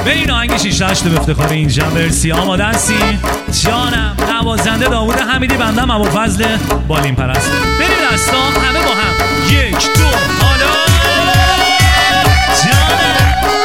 به این آهنگ 6-8 به افتخار اینجا مرسی. آماده هستی؟ جانم. نوازنده داوود حمیدی، بندم ابوالفضل بالین پرست. بریم دستا همه با هم. 1 2 حالا جانم.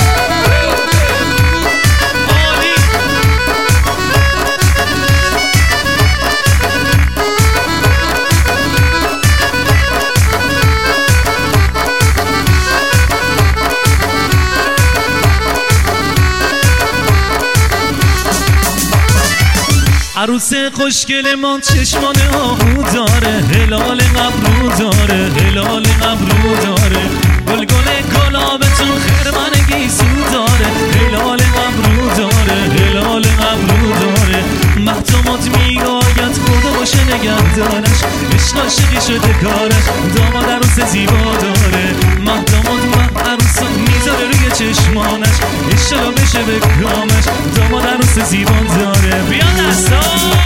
عروس خوشگل ما چشمان آهو داره، هلال ابرو داره، هلال ابرو داره، گلگل گلابتون خرمن گیسو داره، هلال ابرو داره، هلال ابرو داره، محتمات میآید خدا باشه نگهدارش، عشق عاشقی شده کارش، داماد عروس زیبا داره، محتمات عروس میذاره روی چشمانش، اشتلا بشه به کامش، داماد عروس زیبا داره. بیا دستا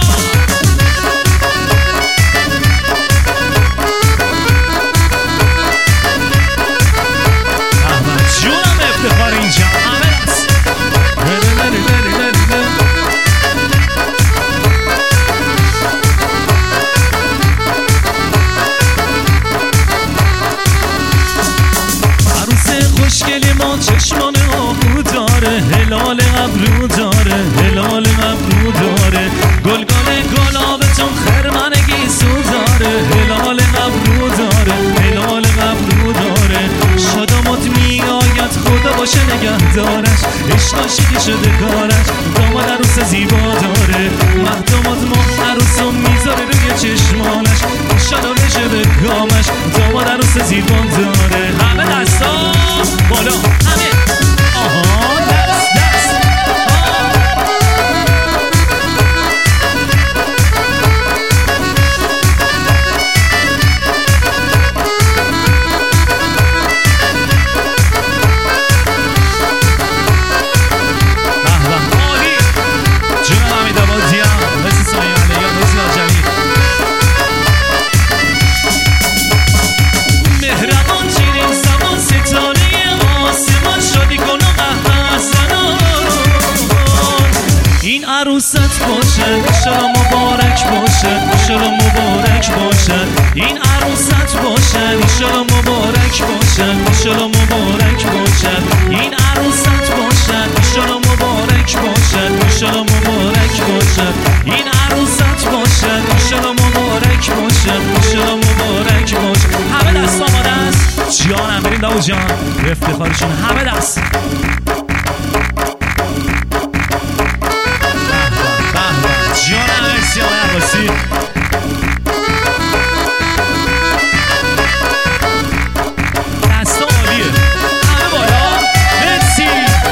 احمد جونم افتخار اینجا همه دست. عروس خوشگلی ما چشمان آهو داره، هلال ابرو داره، هلال ابرو داره، گلگل گلابتون خرمن گیسو داره، هلال ابرو داره، هلال ابرو داره، شادامات میآید خدا باشه نگهدارش، عشق عاشقی شده کارش، داماد عروس زیبا داره، محتمات ما عروسو میذاره روی چشمانش، انشالله بشه به کامش، داماد عروس زیبا داره. همه دستا بالا همه. آها دست دست. عروست باشه انشالله مبارک باشه، انشالله مبارک باشه، این عروست باشه انشالله مبارک باشه، انشالله مبارک باشه، این عروست باشه انشالله مبارک باشه، انشالله مبارک باشه، این عروست باشه انشالله مبارک باشه، انشالله مبارک باشه. همه دست آماده است جانم. بریم داوود جان به افتخارشون همه دست. جانم مرسی آقای عباسی. دستا عالیه همه بالا مرسی.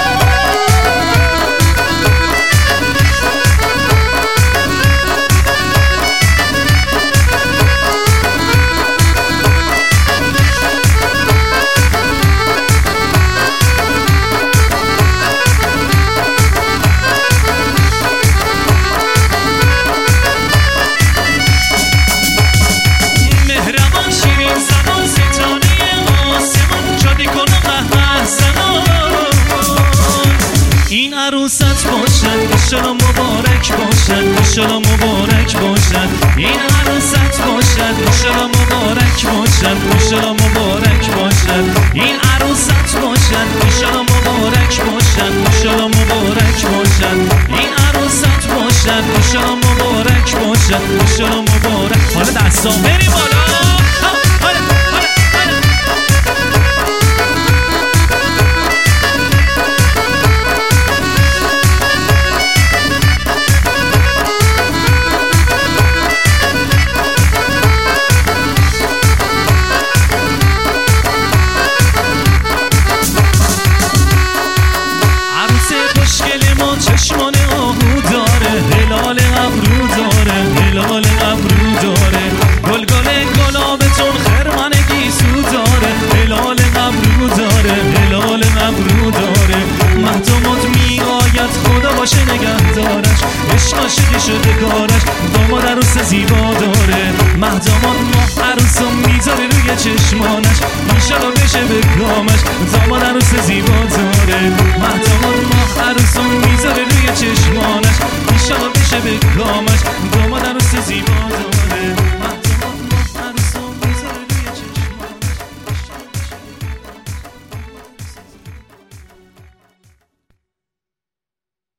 عروست باشن انشالله مبارک باشن، انشالله مبارک باشن، این عروست باشن انشالله مبارک باشن، انشالله مبارک باشن، این عروست باشن انشالله مبارک باشن، انشالله مبارک باشن، این عروست باشن انشالله مبارک باشن، انشالله مبارک. حالا دستا بریم بالا. چشمان آهو داره، هلال ابرو داره، هلال ابرو داره، گلگل گلابتون خرمن گیسو داره، هلال ابرو داره، هلال ابرو داره، محتمات میآید خدا باشه نگهدارش، عشق عاشقی شده کارش، داماد عروس زیبا داره، محتمات ما عروسو میذاره روی چشمانش، انشالله بشه به کامش، داماد عروس زیبا داره، محتمات